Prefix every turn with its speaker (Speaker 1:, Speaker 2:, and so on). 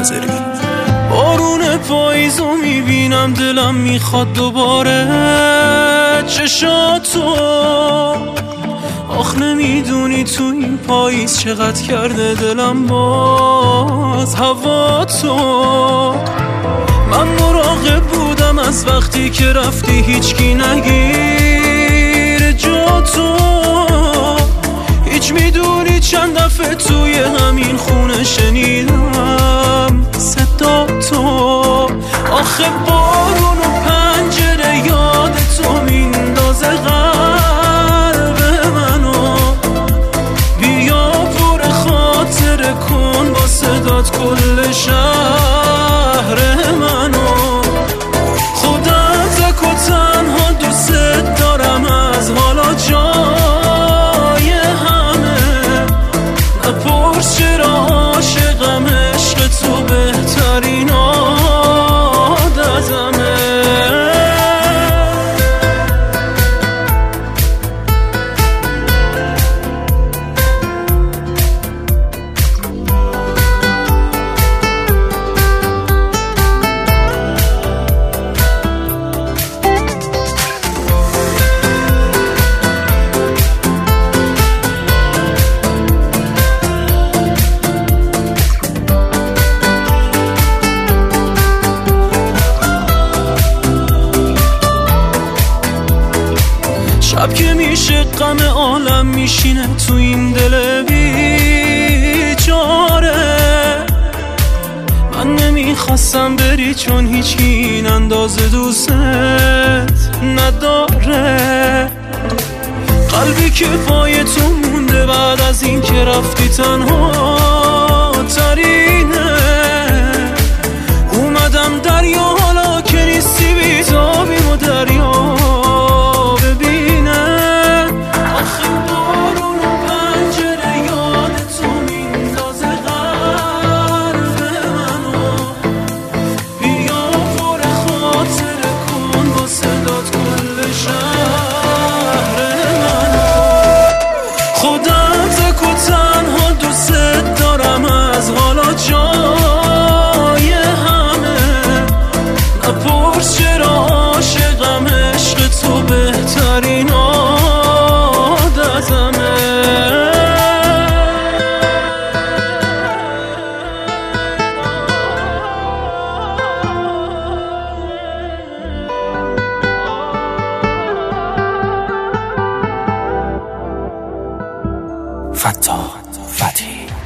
Speaker 1: منتظری.
Speaker 2: بارون پاییزو میبینم دلم میخواد دوباره چشاتو. آخ نمیدونی تو این پاییز چقدر کرده دلم باز هوا تو. من مراقب بودم از وقتی که رفتی هیچکی نگیره جا تو. هیچ میدونی چند دفعه توی همین خونه شنیدم صدا تو. آخه بارون و پنجره یاد تو میندازه قلب منو. بیا پر خاطره کن با صدات کل شهر منو. خودم تک و تنها دوست دارم از حالا جای همه. نپرس چرا عاشقم عشق تو بهترین عادتمه. شب که میشه غم عالم میشینه تو این دل بیچاره. من نمیخواستم بری چون هیچی این اندازه دوست نداره. قلبی که پای تو مونده بعد از این که رفتی تنها ترینه. اومدم دریا حالا که نیستی بیتابیم و دریا جای همه. نپرس چرا عاشقم عشق تو بهترین عادتمه.
Speaker 1: فتاح فتحی.